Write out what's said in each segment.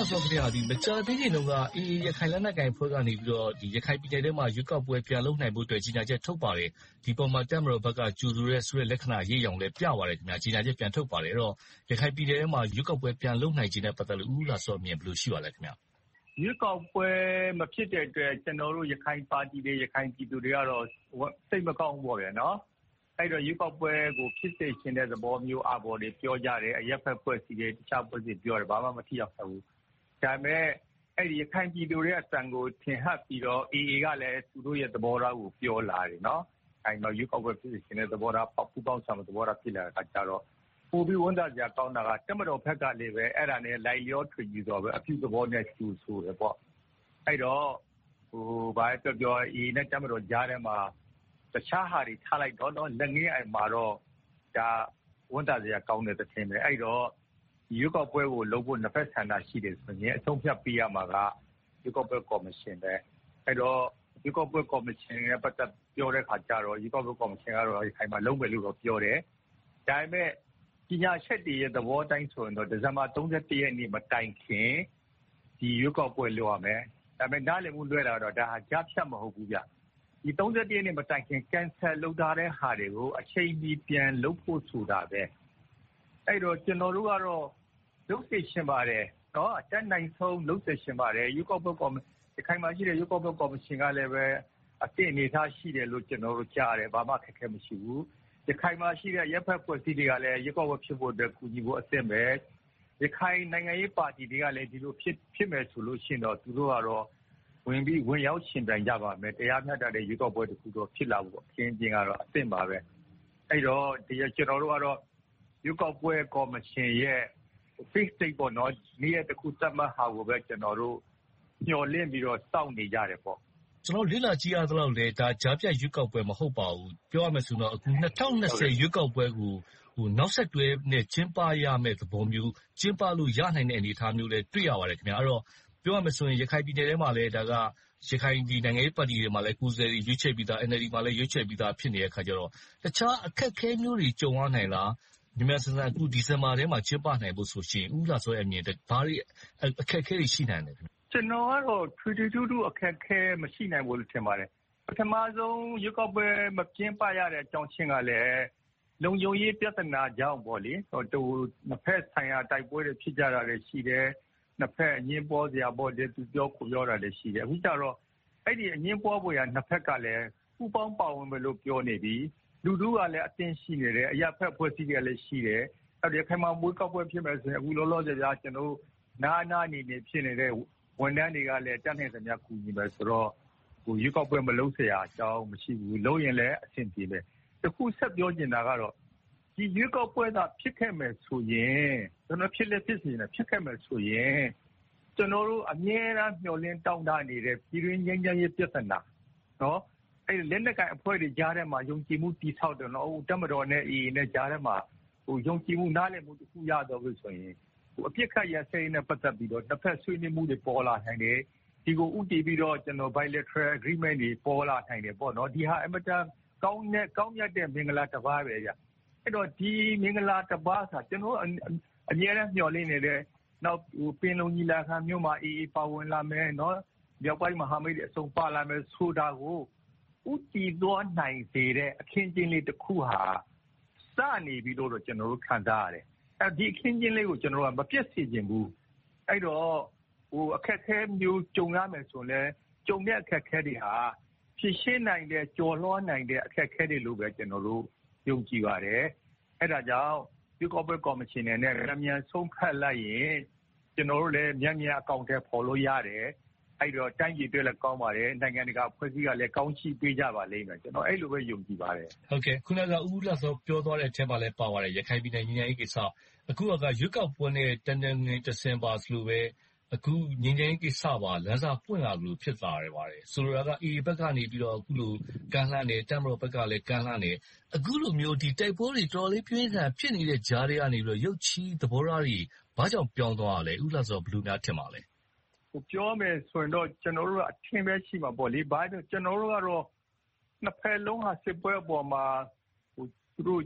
ဆိုခင်ဗျာဒီမကြာသေးခင်တုန်းကရခိုင်လက်နက်ကိုင်ဖွဲ့ကနေပြီးတော့ဒီရခိုင်ပြည်နယ်ထဲမှာရွေးကောက်ပွဲပြန်လုပ်နိုင်ဖို့အတွက်ကြီးညာချက်ထုတ်ပါတယ်ဒီပေါ်မှာတက်မတော်ဘက်ကကြိုဆိုရဲဆိုတဲ့လက္ခဏာရေးရောင်လည်းပြပါတယ်ခင်ဗျာကြီးညာချက်ပြန်ထုတ်ပါတယ်အဲ့တော့ရခိုင်ပြည်နယ်ထဲမှာရွေးကောက်ပွဲပြန်လုပ်နိုင်ခြင်းနဲ့ပတ်သက်လို့ဦးလာစောမြင်ဘယ်လိုရှိပါလဲခင်ဗျာရွေးကောက်ပွဲမဖြစ်တဲ့အတွက်ကျွန်တော်တို့ရခိုင်ပါတီတွေရခိုင်ပြည်သူတွေကတော့စိတ်မကောင်းဘူးပေါ့ဗျာနော်အဲ့တော့ရွေးကောက်ပွဲကိုဖြစ်စေချင်တဲ့သဘောမျိုးအပေါ်တွေပြောကြတယ်အရက်ဖက်ဖွဲ့စီတွေတခြားဖွဲ့စီပြောတယ်ဘာမှမထိရောက်ဘူးဒါပေမဲ့အဲ့ဒီရခိုင်ပြည်သူတွေရဲ့အတန်ကိုထင်ဟပ်ပြီးတော့ AA ကလည်းသူတို့ရဲ့သဘောထားကိုပြောလာတယ်နော်အဲ့မှာရွေးကောက်ပွဲဖြစ်စေချင်တဲ့သဘောထားပူပေါင်းဆောင်တဲ့သဘောထားဖြစ်လာတာကြတော့ပိုပြီးဝန်သားကြကောင်းတာကတက်မတော်ဖက်ကလည်းပဲအဲ့ဒါနဲ့လိုက်လျောထွေကြည့်တော့ပဲအပြုသဘောနဲ့ကျူဆိုတယ်ပေါ့အဲ့တော့ဘာပြော AA နဲ့တက်မတော်ကြားထဲမှာတခြားဟာတွေထားလိုက်တော့လက်ငင်းအိမ်မှာတော့ဒါဝန်သားကြကောင်းတဲ့သင်ပဲအဲ့တော့ရွေးကောက်ပွဲကိုလုပ်ဖို့နှစ်ဖက်ဆန္ဒရှိတယ်ဆိုရင်အဆုံးဖြတ်ပေးရမှာကရွေးကောက်ပွဲကော်မရှင်ပဲအဲ့တော့ရွေးကောက်ပွဲကော်မရှင်ရဲ့ပတ်သက်ပြောတဲ့ခါကျတော့ရွေးကောက်ပွဲကော်မရှင်ကတော့ခိုင်မှာလုံးမယ်လို့တော့ပြောတယ်ဒါပေမဲ့ပညာချက်တွေရဲ့သဘောတိုင်းဆိုရင်တော့ဒီဇင်ဘာ31ရက်နေ့မတိုင်ခင်ဒီရွေးကောက်ပွဲလုပ်ရမယ်ဒါပေမဲ့နားလည်မှုလွဲတာတော့ဒါဟာကြားဖြတ်မဟုတ်ဘူးဗျဒီ31ရက်နေ့မတိုင်ခင် cancel လုပ်ထားတဲ့ဟာတွေကိုအချိန်မီပြန်လုပ်ဖို့ဆိုတာပဲအဲ့တော့ကျွန်တော်တို့ကတော့လုပ်စေချင်ပါတယ်နော်အတက်နိုင်ဆုံးလုပ်စေချင်ပါတယ်ရွေးကောက်ပွဲကော်မရှင်ခိုင်မှာရှိတဲ့ရွေးကောက်ပွဲကော်မရှင်ကလည်းပဲအသင့်အနေထားရှိတယ်လို့ကျွန်တော်တို့ကြားတယ်ဘာမှခက်ခဲမရှိဘူးရခိုင်မှာရှိတဲ့ရပ်ဖက်ဖွဲ့စည်းတွေကလည်းရွေးကောက်ပွဲဖြစ်ဖို့အတွက်ကူညီဖို့အသင့်ပဲရခိုင်နိုင်ငံရေးပါတီတွေကလည်းဒီလိုဖြစ်မယ်ဆိုလို့ရှိရင်တော့သူတို့ကတော့ဝင်ရောက်ရှင်ပြိုင်ကြပါမယ်တရားမျှတတဲ့ရွေးကောက်ပွဲတစ်ခုတော့ဖြစ်လာဖို့အခင်းအကျင်းကတော့အသင့်ပါပဲအဲ့တော့ဒီကျွန်တော်တို့ကတော့ရွေးကောက်ပွဲကော်မရှင်ရဲ့ fix date ပေါ့နော်နေ့ရက်တစ်ခုသတ်မှတ်ဟာကိုပဲကျွန်တော်တို့ညှော်လင့်ပြီးတော့စောင့်နေကြတယ်ပေါ့ကျွန်တော်လေ့လာကြည့်ရသလောက်လေဒါကြားပြတ်ရွေးကောက်ပွဲမဟုတ်ပါဘူးပြောရမယ်ဆိုတော့အခု2020ရွေးကောက်ပွဲကိုနောက်ဆက်တွဲနဲ့ကျင်းပရမယ့်သဘောမျိုးကျင်းပလို့ရနိုင်တဲ့အနေအထားမျိုးလည်းတွေ့ရပါတယ်ခင်ဗျာအဲ့တော့ပြောရမယ်ဆိုရင်ရခိုင်ပြည်နယ်ထဲမှာလည်းဒါကရခိုင်ဒီနိုင်ငံရေးပါတီတွေမှာလည်းကိုယ်စားလှယ်ရွေးချယ်ပြီးသား NLD မှာလည်းရွေးချယ်ပြီးသားဖြစ်နေတဲ့အခါကျတော့တခြားအခက်အခဲမျိုးတွေကြုံရနိုင်လားမြန်မာစံအခုဒီဇင်ဘာထဲမှာကျင်းပနိုင်ဖို့ဆိုရှင်ဦးလာစောရဲ့အမြင်ဘာတွေအခက်အခဲတွေရှိနိုင်လဲခင်ဗျကျွန်တော်ကတော့ထွေထူးအခက်အခဲမရှိနိုင်ဘူးလို့ထင်ပါတယ်ပထမဆုံးရွေးကောက်ပွဲမကျင်းပရတဲ့အကြောင်းချင်းကလည်းလုံခြုံရေးပြဿနာကြောင့်ပေါ့လေနှစ်ဖက်ဆိုင်ရာတိုက်ပွဲတွေဖြစ်ကြတာလည်းရှိတယ်နှစ်ဖက်အငင်းပေါ်စရာပေါ့လေသူပြောကိုပြောတာလည်းရှိတယ်အခုကျတော့အဲ့ဒီအငင်းပေါ်ပေါ်ရနှစ်ဖက်ကလည်းပူပေါင်းပါဝင်မယ်လို့ပြောနေပြီလူထုကလည်းအသင်းရှိနေတယ်အရာဖက်ဖွဲ့စည်းတွေကလည်းရှိတယ်အဲ့ဒီခိုင်မာမွေးကောက်ပွဲဖြစ်မယ်ဆိုရင်အခုလောလောဆယ်ပြကျွန်တော်နာအနေနဲ့ဖြစ်နေတဲ့ဝန်ထမ်းတွေကလည်းတက်နိုင်သမျှကူညီမယ်ဆိုတော့ရွေးကောက်ပွဲမလုပ်เสียအကြောင်းမရှိဘူးလုပ်ရင်လည်းအဆင်ပြေမယ်တခုဆက်ပြောချင်တာကတော့ဒီရွေးကောက်ပွဲကဖြစ်ခဲ့မယ်ဆိုရင်ကျွန်တော်ဖြစ်လက်ဖြစ်စီနေဖြစ်ခဲ့မယ်ဆိုရင်ကျွန်တော်တို့အမြဲတမ်းမျှော်လင့်တောင်းတနေတဲ့ပြည်တွင်းငြိမ်းချမ်းရေးပြဿနာနော်အဲ့လက်နက်ကိုင်အဖွဲ့တွေကြားထဲမှာယုံကြည်မှုတည်ဆောက်တယ်နော်တက်မတော်နဲ့ AA နဲ့ကြားထဲမှာယုံကြည်မှုနားလည်မှုတစ်ခုရတော့လို့ဆိုရင်အပြစ်ခတ်ရစဲနဲ့ပတ်သက်ပြီးတော့တစ်ဖက်ဆွေးနွေးမှုတွေပေါ်လာနိုင်တယ်ဒီကိုဥတည်ပြီးတော့ကျွန်တော် bilateral agreement တွေပေါ်လာနိုင်တယ်ပေါ့နော်ဒီဟာအမတန်ကောင်းမြတ်တဲ့မင်္ဂလာတစ်ပါးပဲဗျအဲ့တော့ဒီမင်္ဂလာတစ်ပါးဆိုကျွန်တော်အမြဲတမ်းမျှော်လင့်နေတဲ့နောက်ပင်လုံညီလာခံမျိုးမှာ AA ပါဝင်လာမယ်နော်မြောက်ပိုင်းမဟာမိတ်တွေအစုံပါလာမယ်ဆိုတာကိုဥတည်သွားနိုင်စေတဲ့အခင်းကျင်းလေးတစ်ခုဟာစနေပြီလို့တော့ကျွန်တော်တို့ခံစားရတယ်ဒီအခင်းကျင်းလေးကိုကျွန်တော်တို့ကမပြတ်စေချင်ဘူးအဲ့တော့အခက်အခဲမျိုးကြုံရမယ်ဆိုရင်ကြုံတဲ့အခက်အခဲတွေဟာဖြည့်ရှင်းနိုင်တဲ့ကြော်လွှားနိုင်တဲ့အခက်အခဲတွေလို့ပဲကျွန်တော်တို့ယုံကြည်ပါတယ်အဲ့ဒါကြောင့်ရွေးကောက်ပွဲကော်မရှင်နဲ့မြန်ဆုံးဖြတ်လိုက်ရင်ကျွန်တော်တို့လည်းမြန်အကောင့်ထဲပေါ်လို့ရတယ်အဲ့တော့တိုင်းပြည်အတွက်လည်းကောင်းပါတယ်နိုင်ငံတကာအဖွဲ့အစည်းကလည်းကောင်းချီးပေးကြပါလိမ့်မယ်ကျွန်တော်အဲ့လိုပဲယုံကြည်ပါတယ်ဟုတ်ကဲ့ခုနကဦးလာစောပြောသွားတဲ့အထက်မှာလည်းပါပါတယ်ရခိုင်ပြည်နယ်ညီညာရေးကိစ္စအခုကရွေးကောက်ပွဲနဲ့တန်တန်ငင်တစင်ပါဆိုလို့ပဲအခုငင်းငင်းကိစ္စပါလမ်းစာပွင့်လာလို့ဖြစ်လာတယ်ပါတယ်ဆိုလိုတာက AA ဘက်ကနေပြီးတော့အခုလိုကမ်းလှမ်းတယ်တက်မတော်ဘက်ကလည်းကမ်းလှမ်းတယ်အခုလိုမျိုးဒီတိုက်ပွဲတွေတော်လေးပြင်းထန်ဖြစ်နေတဲ့ကြားတွေကနေပြီးတော့ရုပ်ချီးသဘောထားတွေဘာကြောင့်ပြောင်းသွားရလဲဦးလာစောဘယ်လိုများထင်ပါလဲပြောမယ်ဆိုရင်တော့ကျွန်တော်တို့ကအထင်ပဲရှိမှာပေါ့လေဘာလို့ကျွန်တော်တို့ကတော့နှစ်ဖက်လုံးဟာစစ်ပွဲအပေါ်မှာသူတို့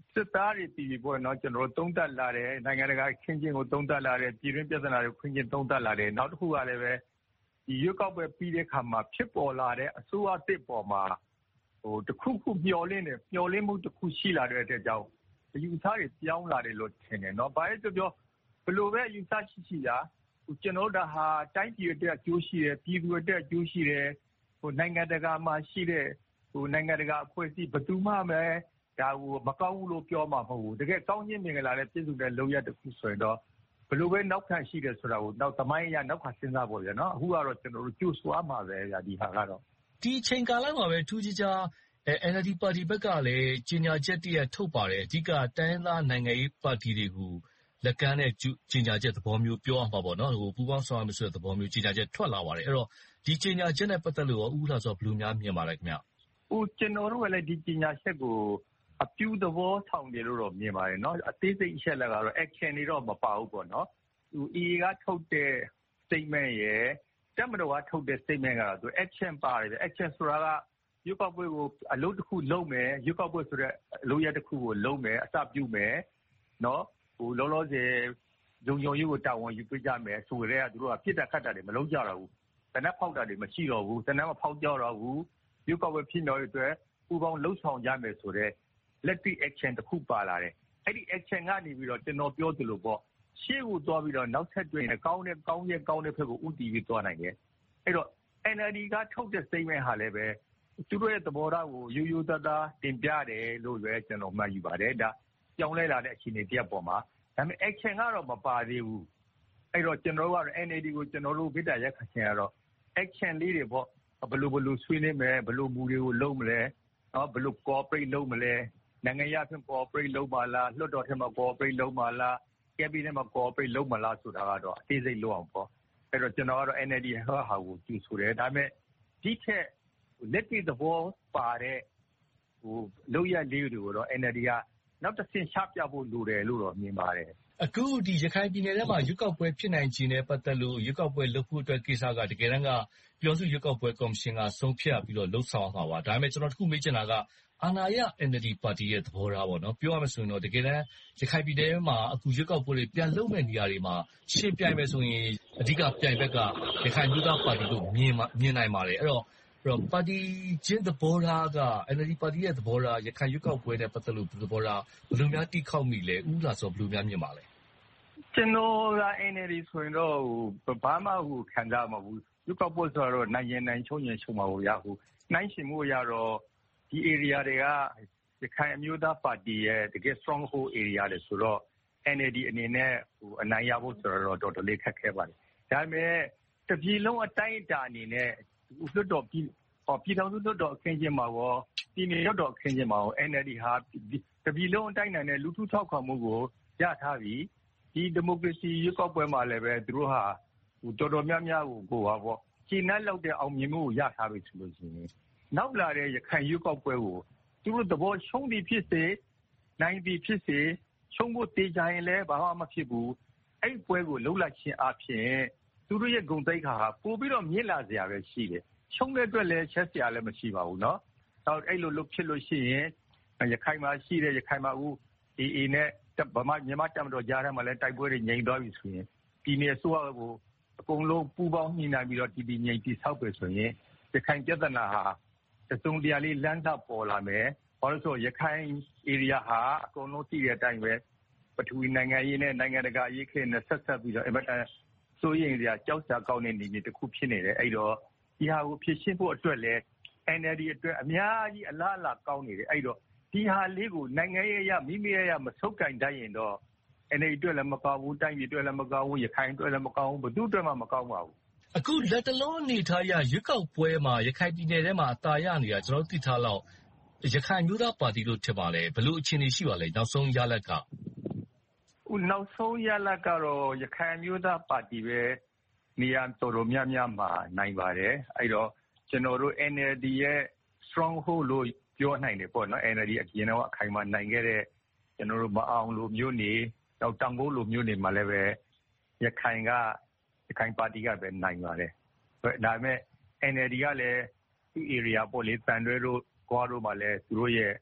စစ်သားတွေတည်ပြီးပေါ့နော်ကျွန်တော်တို့သုံးသပ်လာတယ်နိုင်ငံတကာချင်းချင်းကိုသုံးသပ်လာတယ်ပြည်တွင်းပြဿနာတွေခွင့်ချင်းသုံးသပ်လာတယ်နောက်တစ်ခုကလည်းပဲဒီရွက်ကောက်ပွဲပြီးတဲ့ခါမှာဖြစ်ပေါ်လာတဲ့အစိုးရတစ်ပေါ်မှာတစ်ခုခုမျှော်လင့်မှုတစ်ခုရှိလာတဲ့အတွက်ကြောင့်အယူအဆတွေပြောင်းလာတယ်လို့ထင်တယ်နော်။ဘာလဲပြောဘလို့ပဲအယူအဆရှိတာကျွန်တော်တို့ဒါဟာတိုင်းပြည်အတွက်အကျိုးရှိတယ်ပြည်သူအတွက်အကျိုးရှိတယ်နိုင်ငံတကာမှာရှိတဲ့နိုင်ငံတကာအဖွဲ့အစည်းဘယ်သူမှပဲဒါကိုမကောင်းဘူးလို့ပြောမှာမဟုတ်ဘူးတကယ်ကောင်းခြင်းမင်္ဂလာနဲ့ပြည့်စုံတဲ့လုပ်ရတစ်ခုဆိုရင်တော့ဘလို့ပဲနောက်ခံရှိတယ်ဆိုတာကိုနောက်သမိုင်းအရနောက်ခံစဉ်းစားဖို့ရနော်အခုကတော့ကျွန်တော်တို့ကြိုးစွာမှာပဲဒီဟာကတော့ဒီအချိန်ကာလမှာပဲထူးခြားခြားNLD ပါတီဘက်ကလည်းကြေညာချက်တည်းထုတ်ပါတယ်အဓိကတိုင်းရင်းသားနိုင်ငံရေးပါတီတွေကိုလက်ကမ်းတဲ့ကြေညာချက်သဘောမျိုးပြောအောင်ပါပေါ့နော်ပူးပေါင်းဆောင်ရွက်မှုဆိုတဲ့သဘောမျိုးကြေညာချက်ထွက်လာပါတယ်အဲ့တော့ဒီကြေညာချက်နဲ့ပတ်သက်လို့ဥက္ကဋ္ဌဆိုဘယ်လိုများမြင်ပါလဲခင်ဗျကျွန်တော်တို့ကလည်းဒီကြေညာချက်ကိုအပြူသဘောဆောင်တယ်လို့တော့မြင်ပါတယ်နော်အသေးစိတ်အချက်လက်ကတော့ action တွေတော့မပါဘူးပေါ့နော်EA ကထုတ်တဲ့ statement ရယ်တပ်မတော်ကထုတ်တဲ့ statement ကတော့သူ action ပါတယ် action ဆိုတာကရွက်ကောက်ပွဲကိုအလုပ်တစ်ခုလုပ်မယ်ရွက်ကောက်ပွဲဆိုတဲ့အလုပ်ရတစ်ခုကိုလုပ်မယ်အစပြုမယ်နော်လောလောဆယ်ဂျုံရေးကိုတာဝန်ယူပေးကြမယ်ဆိုရဲကသူတို့ကပြစ်တာခတ်တာတွေမလုပ်ကြတော့ဘူးတနက်ဖောက်တာတွေမရှိတော့ဘူးတနက်မဖောက်ကြတော့ဘူးရွက်ကောက်ပွဲဖြစ်မြောက်ရေးအတွက်ပူးပေါင်းလှုပ်ဆောင်ကြမယ်ဆိုတဲ့လက်တွေ့ action တစ်ခုပါလာတယ်အဲ့ဒီ action ကနေပြီးတော့ကျွန်တော်ပြောသလိုပေါ့ရှေ့ကိုသွားပြီးတော့နောက်ဆက်တွဲကောင်းတဲ့ဘက်ကိုဥတည်ပြီးသွားနိုင်တယ်အဲ့တော့ NLD ကထုတ်တဲ့ statement ဟာလည်းပဲသူတို့ရဲ့သဘောထားကိုရိုးရိုးသားသားတင်ပြတယ်လို့ပဲကျွန်တော်မှတ်ယူပါတယ်ဒါပြောင်းလဲလာတဲ့အခြေအနေတစ်ရပ်ပေါ်မှာဒါပေမဲ့ action ကတော့မပါသေးဘူးအဲ့တော့ကျွန်တော်တို့ကတော့ NLD ကိုကျွန်တော်တို့ဗစ်တာရက်ခချင်းကတော့ action လေးတွေပေါ့ဘယ်လိုဆွေးနွေးမယ်ဘယ်လိုမူတွေကိုလုပ်မလဲဘယ်လို cooperate လုပ်မလဲနိုင်ငံရေးအဖြစ် cooperate လုပ်ပါလားလွှတ်တော်ထဲမှာ cooperate လုပ်ပါလား cabinet မှာ cooperate လုပ်မလားဆိုတာကတော့အသေးစိတ်လုပ်အောင်ပေါ့အဲ့တော့ကျွန်တော်ကတော့ NLD ဟာကိုကြည့်ဆိုတယ်ဒါပေမဲ့ဒီထက်လက်တွေ့သဘောပါတဲ့လုပ်ရလေးတွေကိုတော့ NLD ကနောက်တစ်ဆင့်ချပြဖို့လိုတယ်လို့တော့မြင်ပါတယ်အခုဒီရခိုင်ပြည်နယ်ထဲမှာရွက်ကောက်ပွဲဖြစ်နိုင်ခြင်းနဲ့ပတ်သက်လို့ရွက်ကောက်ပွဲလုပ်ဖို့အတွက်ကိစ္စကတကယ်တမ်းကပြည်သူ့ရွက်ကောက်ပွဲကော်မရှင်ကဆုံးဖြတ်ပြီးတော့လှုပ်ဆောင်မှာပါဒါပေမဲ့ကျွန်တော်တစ်ခုမေးချင်တာကအာဏာရ NLD ပါတီရဲ့သဘောထားပေါ့နော်ပြောရမယ်ဆိုရင်တော့တကယ်တမ်းရခိုင်ပြည်နယ်မှာအခုရွက်ကောက်ပွဲတွေပြန်လုပ်မဲ့နေရာတွေမှာရှင်းပြိုင်မယ်ဆိုရင်အဓိကပြိုင်ဘက်ကရခိုင်ပြည်သားပါတီတို့မြင်နိုင်ပါတယ်အဲ့တော့ပါတီချင်းသဘောထားက NLD ပါတီရဲ့သဘောထားရခိုင်ရွက်ကောက်ပွဲနဲ့ပတ်သက်လို့သဘောထားဘယ်လိုများတိခောက်မိလဲဥက္ကဋ္ဌဆိုဘယ်လိုများမြင်ပါလဲကျွန်တော်က NLD ဆိုရင်တော့ဘာမှခံစားမှာဘူးရွက်ကောက်ပွဲဆိုတော့နိုင်ရင်နိုင်ချုံရင်ချုံမှာကိုရနိုင်ရှင်မှုရတော့ဒီ area တွေကရခိုင်အမျိုးသားပါတီရဲ့တကယ် stronghold area တွေဆိုတော့ NLD အနေနဲ့အနိုင်ရဖို့ဆိုတော့တော်တော်လေးခက်ခဲပါတယ်ဒါပေမဲ့တပြည်လုံးအတိုင်းအတာအနေနဲ့လွှတ်တော်ပြည်ထောင်စုလွှတ်တော်အခင်းကျင်းမှာရောပြည်နယ်လွှတ်တော်အခင်းကျင်းမှာရော NLD ဟာတပြည်လုံးအတိုင်းအတာနဲ့လူထုထောက်ခံမှုကိုရထားပြီဒီဒီမိုကရေစီရွေးကောက်ပွဲမှာလည်းပဲသူတို့ဟာတော်တော်များများကိုပေါ့ကျင်းနှက်လောက်တဲ့အောင်မြင်မှုကိုရထားပြီဆိုလို့ရှိရင်နောက်လာတဲ့ရခိုင်ရွေးကောက်ပွဲကိုသူတို့သဘောရှုံးသည်ဖြစ်စေနိုင်သည်ဖြစ်စေရှုံးဖို့တေးကြရင်လည်းဘာမှမဖြစ်ဘူးအဲ့ပွဲကိုလှုပ်လိုက်ခြင်းအပြင်သူတို့ရဲ့ဂုဏ်သိက္ခာဟာပို့ပြီးတော့မြင့်လာစရာပဲရှိတယ်ရှုံးတဲ့အတွက်လည်းချက်စရာလည်းမရှိပါဘူးเนาะအဲ့လိုလုပ်ဖြစ်လို့ရှိရင်ရခိုင်မှာရှိတဲ့ရခိုင်မှာAA နဲ့မြန်မာတပ်မတော်ကြားထဲမှာလည်းတိုက်ပွဲတွေငြိမ်သွားပြီဆိုရင်ပြည်နယ်အစိုးရကိုအကုန်လုံးပူးပေါင်းညှိနှိုင်းပြီးတော့တည်ငြိမ်တည်ဆောက်ပဲဆိုရင်ရခိုင်ပြည်ထနာဟာတုံတရာလေးလမ်းသာပေါ်လာမယ်ဘာလို့ဆိုရခိုင် area ဟာအကုန်လုံးသိတဲ့အတိုင်းပဲပထဝီနိုင်ငံရေးနဲ့နိုင်ငံတကာရေးခဲနဲ့ဆက်ဆက်ပြီးတော့အမတန်စိုးရိမ်စရာကြောက်စရာကောင်းတဲ့နေမြေတစ်ခုဖြစ်နေတယ်အဲ့တော့ဒီဟာကိုဖြစ်ရှင်းဖို့အတွက်လည်း NLD အတွက်အများကြီးအလားအလာကောင်းနေတယ်အဲ့တော့ဒီဟာလေးကိုနိုင်ငံရေးအရမိမိရမဆုတ်ကင်တတ်ရင်တော့ NLD အတွက်လည်းမကောင်းဘူးတိုင်းပြည်အတွက်လည်းမကောင်းဘူးရခိုင်အတွက်လည်းမကောင်းဘူးဘယ်သူအတွက်မှမကောင်းပါဘူးအခုလက်တလုံးအနေထားရရွက်ကောက်ပွဲမှာရခိုင်ပြည်နယ်ထဲမှာအသာရနေတာကျွန်တော်သိထားလောက်ရခိုင်မျိုးသားပါတီလို့ထင်ပါလေဘယ်လိုအခြေအနေရှိပါလဲနောက်ဆုံးရလက်ကနောက်ဆုံးရလကတော့ရခိုင်မျိုးသားပါတီပဲနေရာတော်တော်များများမှာနိုင်ပါတယ်အဲ့တော့ကျွန်တော်တို့ NLD ရဲ့ stronghold လို့ပြောနိုင်တယ်ပေါ့နော် NLD အရင်တော့အခိုင်အမာနိုင်ခဲ့တဲ့ကျွန်တော်တို့မအောင်လိုမျိုးနေတော့တောင်ကုန်းလိုမျိုးနေမှာလည်းပဲရခိုင်ပါတီကပဲနိုင်ပါတယ်ဒါပေမဲ့ NLD ကလည်းသူ့ area ပေါ့လေတန်တွဲတို့ကွာတို့မှာလည်းသူတို့ရဲ့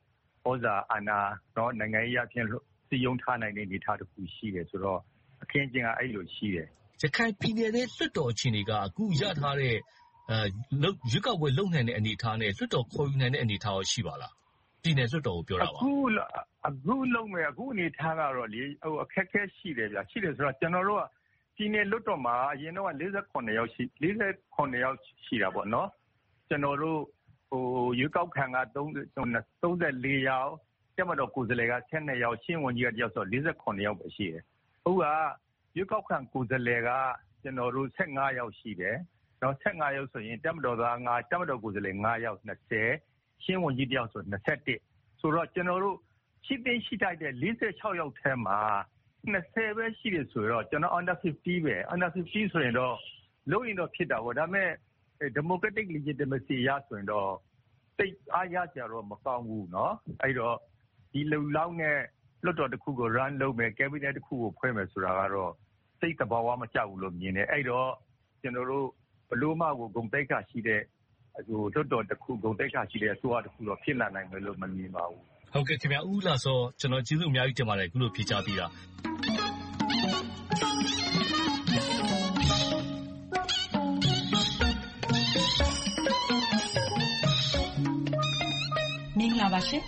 ဩဇာအာဏာတော့နိုင်ငံရေးအဖြစ်စီယုံထားနိုင်တဲ့အနေအထားတစ်ခုရှိတယ်ဆိုတော့အခင်းကျင်းကအဲ့လိုရှိတယ်ရခိုင်ပြည်နယ်ရဲ့လွှတ်တော်အခြေအနေကအခုရထားတဲ့ရွေးကောက်ပွဲလုပ်နိုင်တဲ့အနေအထားနဲ့လွှတ်တော်ခေါ်ယူနိုင်တဲ့အနေအထားရောရှိပါလားပြည်နယ်လွှတ်တော်ကိုပြောတာပါအခုလုံးမယ်အခုအနေအထားကတော့လေအခက်အခဲရှိတယ်ဗျာရှိတယ်ဆိုတော့ကျွန်တော်တို့ကပြည်နယ်လွှတ်တော်မှာအရင်တော့48ယောက်ရှိတာပေါ့နော်ကျွန်တော်တို့ရွေးကောက်ခံက34ယောက်တက်မတော်ကိုယ်စားလှယ်က12ယောက်ရှင်းဝန်ကြီးကတယောက်ဆို48ယောက်ပဲရှိတယ်။ဟုတ်ကရွေးကောက်ခံကိုယ်စားလှယ်ကကျွန်တော်တို့15ယောက်ရှိတယ်။တော့15ယောက်ဆိုရင်တက်မတော်သားတက်မတော်ကိုယ်စားလှယ်9ယောက်20ရှင်းဝန်ကြီးတယောက်ဆို21ဆိုတော့ကျွန်တော်တို့ရှိတဲ့46ယောက်ထဲမှာ20ပဲရှိတယ်ဆိုတော့ကျွန်တော် under 50ပဲ under 50ဆိုရင်တော့လုံးရင်တော့ဖြစ်တာပေါ့ဒါပေမဲ့ democratic legitimacy ရဆိုရင်တော့တိတ်အားရကြတော့မကောင်းဘူးเนาะအဲ့တော့ဒီလုံလောက်နဲ့လွှတ်တော်တစ်ခုကို run လုပ်မယ် cabinet တစ်ခုကိုဖွဲ့မယ်ဆိုတာကတော့စိတ်သဘာဝမကျဘူးလို့မြင်တယ်အဲ့တော့ကျွန်တော်တို့ဘလို့မှကိုဂုဏ်သိက္ခာရှိတဲ့လွှတ်တော်တစ်ခုဂုဏ်သိက္ခာရှိတဲ့အစိုးရတစ်ခုတော့ဖြစ်လာနိုင်မယ်လို့မမြင်ပါဘူးဟုတ်ကဲ့ခင်ဗျာဦးလာစောကျွန်တော်ကျေးဇူးအများကြီးတင်ပါတယ်အခုလိုဖြေကြားပေးတာမင်္ဂလာပါရှင်